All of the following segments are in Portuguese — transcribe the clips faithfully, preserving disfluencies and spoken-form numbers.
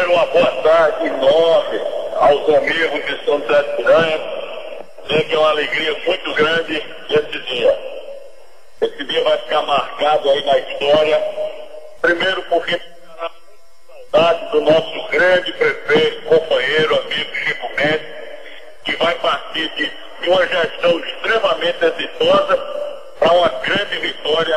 Primeiro, uma boa tarde enorme aos amigos de São José de Piranha. Sei que é uma alegria muito grande esse dia. Esse dia vai ficar marcado aí na história. Primeiro porque ficará muita saudade do nosso grande prefeito, companheiro, amigo Chico Mendes, que vai partir de, de uma gestão extremamente exitosa para uma grande vitória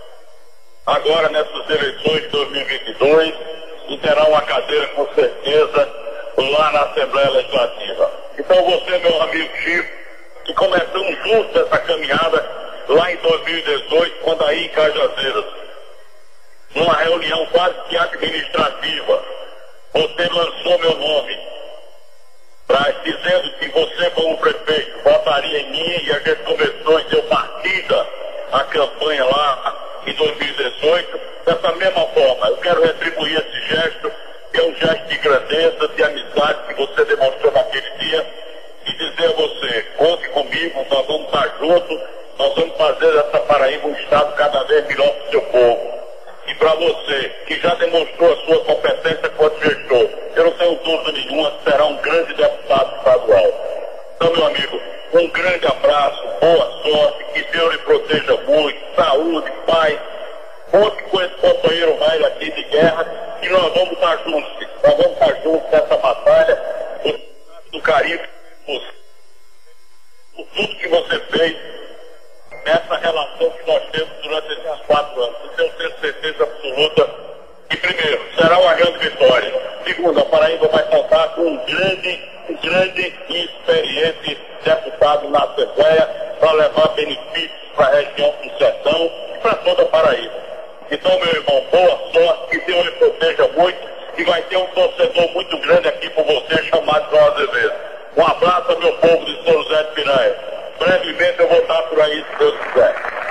agora nessas eleições de dois mil e vinte e dois, e terá uma cadeira com certeza lá na Assembleia Legislativa. Então você, meu amigo Chico, que começamos juntos essa caminhada lá em dois mil e dezoito, quando aí em Cajazeiras, numa reunião quase que administrativa, você lançou meu nome, pra, dizendo que você, como prefeito, votaria em mim, e a gente começou e deu partida à campanha lá em dois mil e dezoito, dessa mesma forma. Eu quero retribuir esse gesto, que é um gesto de grandeza, de amizade que você demonstrou naquele dia, e dizer a você, conte comigo, nós vamos estar juntos, nós vamos fazer dessa Paraíba um estado cada vez melhor para o seu povo. E para você, que já demonstrou a sua competência quanto gestor, eu não tenho dúvida nenhuma que será um grande deputado estadual. Então, meu amigo, um grande abraço, boa sorte, que Deus lhe proteja muito, saúde, paz. Conte com esse companheiro velho aqui de guerra, e nós vamos estar juntos, nós vamos estar juntos nessa batalha, do carinho, por tudo que você fez, nessa relação que nós temos durante esses quatro anos. Eu tenho certeza absoluta que, primeiro, será uma grande vitória. Segundo, a Paraíba vai contar com um grande, um grande e experiente deputado na Assembleia para levar benefícios para a região do Sertão e para toda a Paraíba. Então, meu irmão, boa sorte, que Deus lhe proteja muito, e vai ter um torcedor muito grande aqui por você, chamado João Azevedo. Um abraço ao meu povo de São José de Piranha. Brevemente eu vou estar por aí, se Deus quiser.